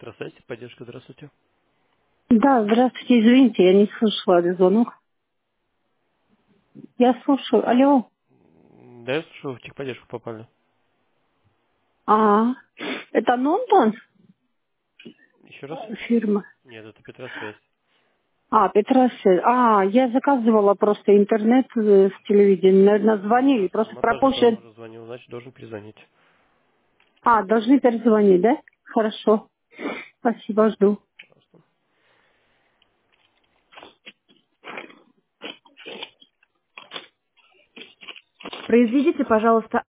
Здравствуйте, поддержка, здравствуйте. Да, здравствуйте, извините, я не слышала этот звонок. Я слушаю. Алло. Да, я слушаю, в техподдержку попали. А, это Нонтон Еще раз? фирма? Нет, это Петросвязь. А, Петросвязь. А, я заказывала просто интернет с телевидения. Наверное, звонили, Да, просто нам пропущен. тоже звонил, значит, должен перезвонить. А, должны перезвонить, да? Хорошо. Спасибо, жду. Пожалуйста. Произведите, пожалуйста,